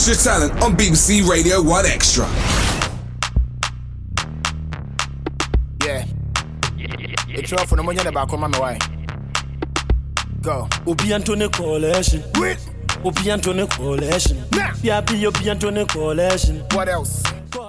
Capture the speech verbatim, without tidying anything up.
Unleash your talent on B B C Radio one Extra. Yeah. It's all for the money about come on my way. Go. Obi Antone Coalition. Wait. Obi Antone Coalition. Nah. Yeah, be Obi Antone Coalition. What else?